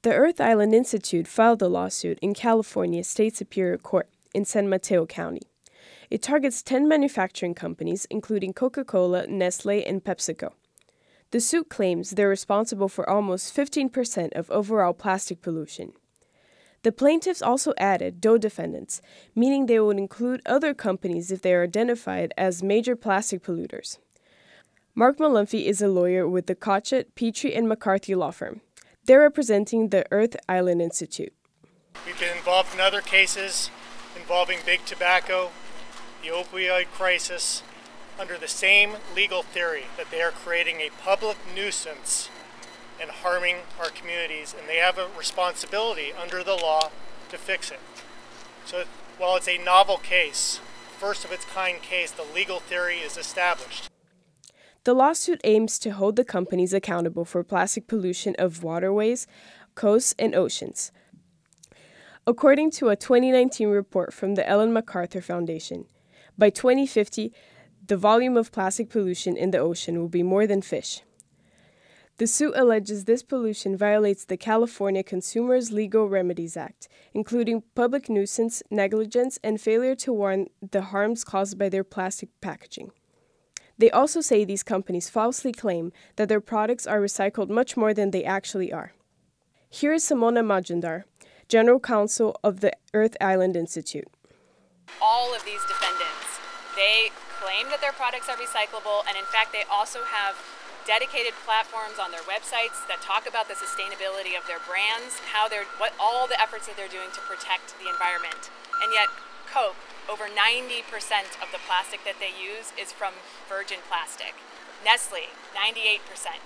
The Earth Island Institute filed a lawsuit in California State Superior Court in San Mateo County. It targets 10 manufacturing companies, including Coca-Cola, Nestle, and PepsiCo. The suit claims they're responsible for almost 15% of overall plastic pollution. The plaintiffs also added co-defendants, meaning they would include other companies if they are identified as major plastic polluters. Mark Malumphy is a lawyer with the Cotchett, Petrie, and McCarthy law firm. They're representing the Earth Island Institute. We've been involved in other cases involving big tobacco, the opioid crisis, under the same legal theory that they are creating a public nuisance and harming our communities, and they have a responsibility under the law to fix it. So while it's a novel case, first of its kind case, the legal theory is established. The lawsuit aims to hold the companies accountable for plastic pollution of waterways, coasts, and oceans. According to a 2019 report from the Ellen MacArthur Foundation, by 2050, the volume of plastic pollution in the ocean will be more than fish. The suit alleges this pollution violates the California Consumers Legal Remedies Act, including public nuisance, negligence, and failure to warn the harms caused by their plastic packaging. They also say these companies falsely claim that their products are recycled much more than they actually are. Here is Simona Majumdar, General Counsel of the Earth Island Institute. All of these defendants, they claim that their products are recyclable, and in fact they also have dedicated platforms on their websites that talk about the sustainability of their brands, what all the efforts that they're doing to protect the environment. And yet Coke, over 90% of the plastic that they use is from virgin plastic. Nestle, 98%.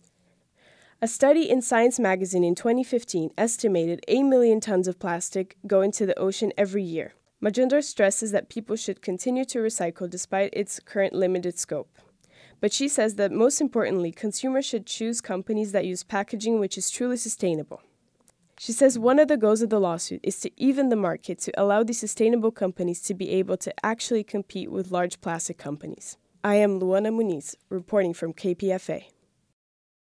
A study in Science magazine in 2015 estimated 8 million tons of plastic go into the ocean every year. Majumdar stresses that people should continue to recycle despite its current limited scope. But she says that most importantly, consumers should choose companies that use packaging which is truly sustainable. She says one of the goals of the lawsuit is to even the market to allow these sustainable companies to be able to actually compete with large plastic companies. I am Luana Muniz, reporting from KPFA.